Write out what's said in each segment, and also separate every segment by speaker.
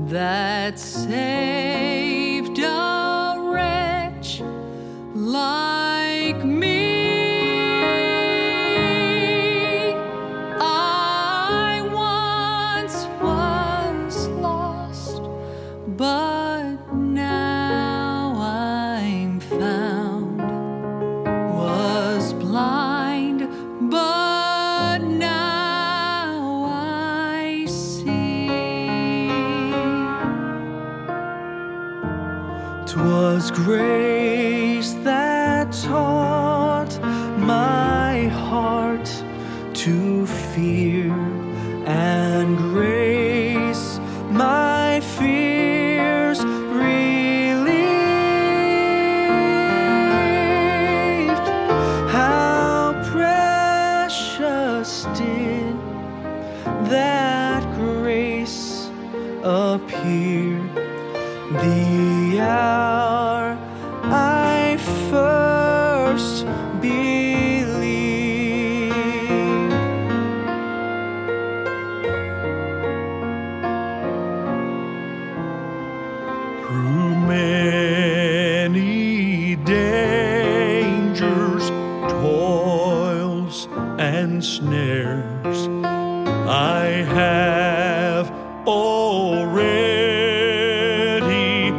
Speaker 1: that saved a wretch like me. I once was lost, but now I'm found. Was blind, but now I see.
Speaker 2: 'Twas grace that taught my heart to fear, and grace my fears relieved. How precious did that grace appear the hour I first believed. Through many dangers, toils, and snares, I have already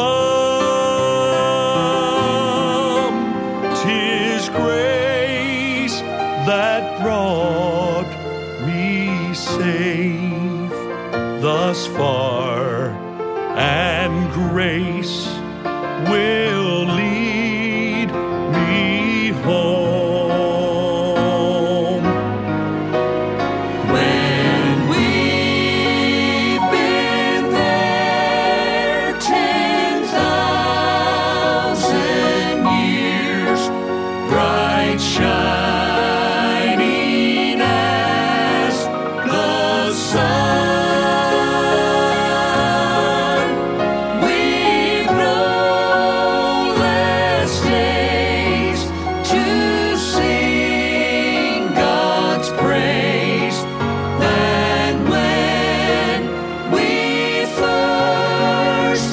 Speaker 2: come. 'Tis grace that brought me safe thus far, and grace will lead me home.
Speaker 1: When we've been there 10,000 years, bright shining as the sun, we've no less days to sing God's praise than when we first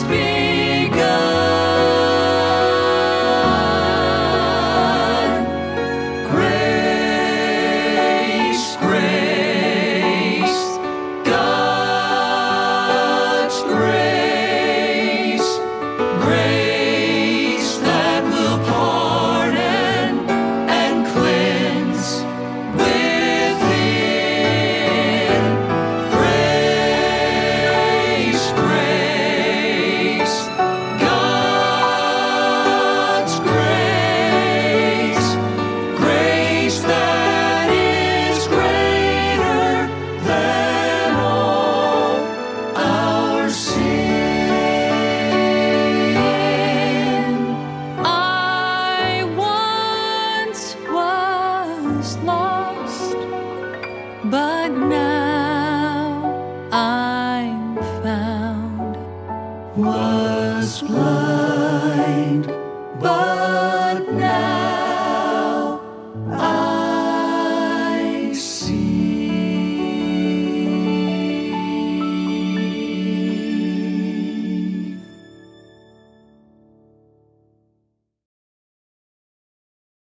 Speaker 1: begun. Grace, grace, God's grace, grace that will pardon and cleanse within. Grace, grace, God's grace, grace that is greater than all our sin. I once was lost, but now I'm found. Was blind,